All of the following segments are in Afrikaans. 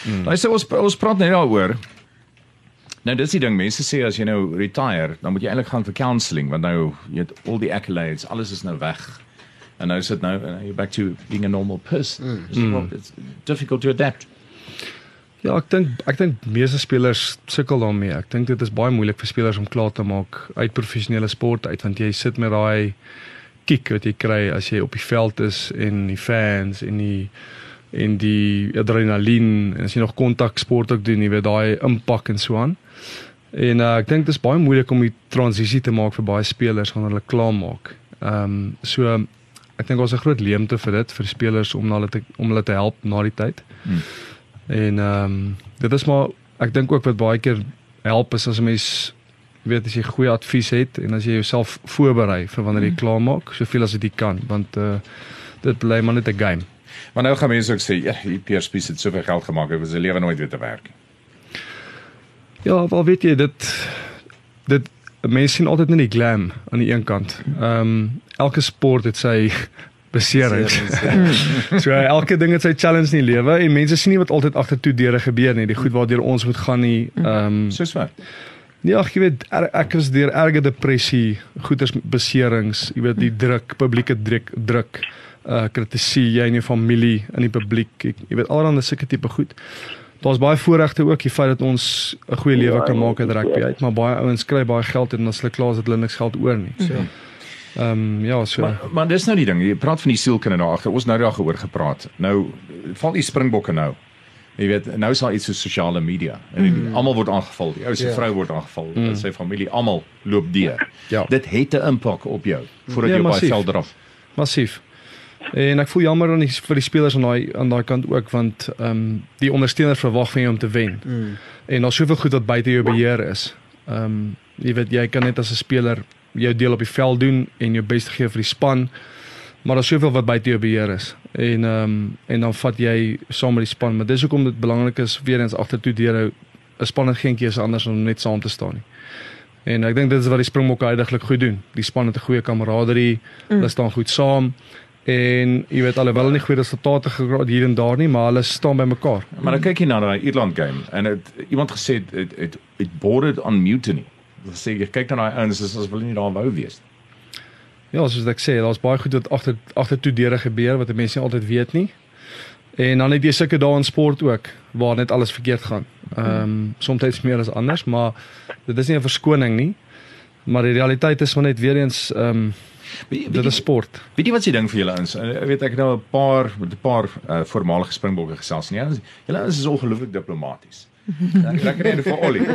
Luister, ons praat net daaroor. Nou dis die ding, mense sê as jy nou retire, dan moet jy eintlik gaan vir counselling, want nou jy het al die accolades, alles is nou weg. En nou sit you're back to being a normal person. It's difficult to adapt. Ja, ek dink meeste spelers sukkel daarmee. Ek dink dit is baie moeilik vir spelers om klaar te maak uit professionele sport uit, want jy sit met daai kick wat jy kry as jy op die veld is en die fans en die adrenalien en as jy nog kontaksport ook doen, jy weet daai impak en so aan. En ek dink dit is baie moeilik om die transisie te maak vir baie spelers wanneer hulle klaar maak. So ek dink ons 'n groot leemte vir dit vir spelers om hulle te help na die tyd. En dit is maar ek dink ook wat baie keer help is as 'n mens weet as jy goeie advies het en as jy jouself voorberei vir wanneer jy klaar maak, soveel as jy kan, want dit bly maar net 'n game. Maar nou gaan mense ook sê, ja, die Pierre Spies het soveel geld gemaak, hy was sy lewe nooit weer te werk. Ja, wel weet jy, dit mense sien altyd net die glam aan die een kant. Elke sport het sy beserings. So elke ding het sy challenge in die lewe en mense sien nie wat altyd agter toe deure gebeur nie, die goed waardeur ons moet gaan nie. Soos wat? Ja, jy weet, ek is deur erge depressie, goeters beserings, jy weet die druk, publieke druk, kritisie, jy en jou familie in die publiek, jy weet allerhande sulke tipe goed. Daar's baie voorregte ook, die feit dat ons 'n goeie lewe kan maak uit rugby uit, maar baie ouens kry baie geld en as hulle klaar is het hulle niks geld oor nie. So. Maar dis nou die ding, jy praat van die sielkinde daar agter. Ons nou daar gehoor gepraat. Nou val die springbokke nou. Jy weet, nou is daar iets so sosiale media. En almal word aangeval. Die ou se vrou word aangeval, sy familie, almal loop deur. Ja. Dit het 'n impak op jou voordat jy op daai veld draf. Massief. En ek voel jammer vir die spelers aan daai kant ook, want die ondersteuners verwag van jou om te wen. En daar's soveel goed wat buite jou beheer is. Jy weet, jy kan net as 'n speler jou deel op die veld doen en jou bes te gee vir die span, maar daar's soveel wat buite jou beheer is. En dan vat jy saam met die span, maar dis hoekom dit belangrik is weer eens agtertoe deur 'n span het geen keuse anders om net saam te staan nie. En ek dink dit is wat die Springbokke uiteindelik goed doen. Die span het 'n goeie kameraderie, hulle staan goed saam. En jy weet alhoewel hulle nie goeie resultate gekraak hier en daar nie, maar hulle staan by mekaar. Maar dan kyk jy na daai Ierland game en iemand gesê it bordered on mutiny. Hulle sê jy kyk na daai ouens as wil nie daar wou wees. Ja, soos ek sê, daar's baie goed wat agtertoe deure gebeur wat mense nie altyd weet nie. En dan het jy sulke dae in sport ook waar net alles verkeerd gaan. Soms meer as anders, maar dit is nie 'n verskoning nie. Maar die realiteit is maar net weer eens dit is sport. Weet jy wat se ding vir julle is? Weet ek nou 'n paar voormalige Springbokke gesels nie. Julle is ongelooflik diplomaties. Lekker net vir Ollie.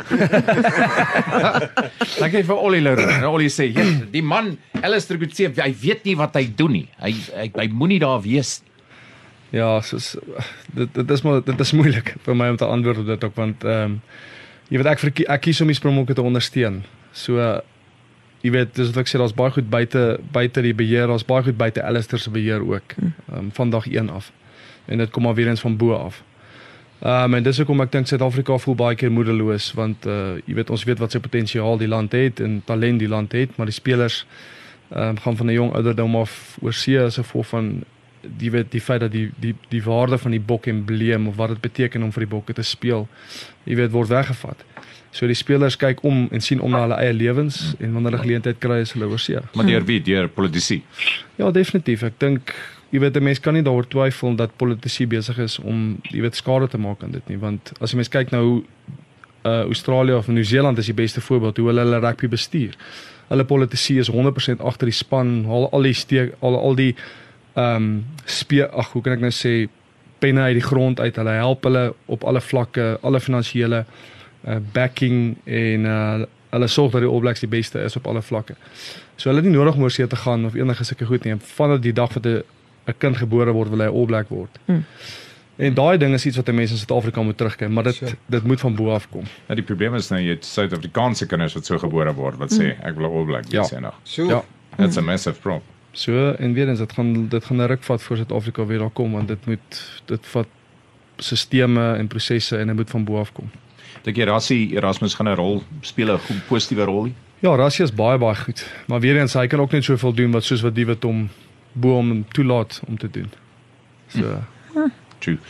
Lekker vir Ollie Leroux. En Ollie sê, die man Alistair Coetzee, hy weet nie wat hy doen nie. Hy moenie daar wees nie. Ja, soos dit is moeilik vir my om te antwoord op dit ook, want jy weet ek kies om die Springbokke te ondersteun. So jy weet, dis wat ek sê, daar's baie goed buite die beheer, daar's baie goed buite Alistair se beheer ook, van dag 1 af. En dit kom maar weer eens van bo af. En dis hoekom ek dink Suid-Afrika voel baie keer moedeloos, want jy weet, ons weet wat sy potensiaal die land het en talent die land het, maar die spelers gaan van 'n jong ouderdom af oorsee as gevolg van jy weet, die feit dat die waarde van die bok embleem of wat dit beteken om vir die bokke te speel, jy weet, word weggevat. So die spelers kyk om en sien om na hulle eie lewens en wanneer hulle geleentheid kry is hulle oorsee. Maar deur wie? Deur politici? Ja, definitief. Ek dink jy weet, 'n mens kan nie daaroor twyfel dat politici besig is om jy weet skade te maak aan dit nie, want as jy mens kyk nou hoe Australië of Nieu-Seeland is die beste voorbeeld hoe hulle rugby bestuur. Hulle politici is 100% agter die span, al die hoe kan ek nou sê, penne uit die grond uit, hulle help hulle op alle vlakke, alle finansiële backing en hulle sorg dat die All Blacks die beste is op alle vlakke. So hulle het nie nodig om oorsee te gaan of enige sulke goed nie. Vandat die dag wat 'n kind gebore word, wil hy 'n All Black word. En daai ding is iets wat mense in Suid-Afrika moet terugkyk, maar dit moet van bo af kom. Ja, die probleem is nou jy het Suid-Afrikaanse kinders wat so gebore word wat sê ek wil 'n All Black wees eendag. Ja. That's a massive problem. So en weer eens dit gaan 'n ruk vat voor Suid-Afrika weer daar kom, want dit vat sisteme en prosesse en dit moet van bo af kom. Dink jy Rassie Erasmus gaan 'n rol speel, 'n goeie positiewe rol nie? Ja, Rassie is baie goed. Maar weer eens hy kan ook net soveel doen soos wat David hom toelaat om te doen. So True.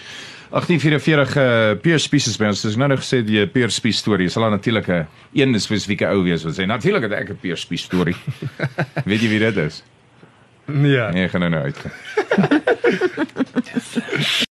1844 Pierre Spies is by ons. Dis nou gesê die Pierre Spies storie. Sal daar natuurlik 'n een spesifieke ou wees wat sê natuurlik het ek 'n Pierre Spies storie. Weet jy wie dit is? Nee. Nee, gaan nou uit.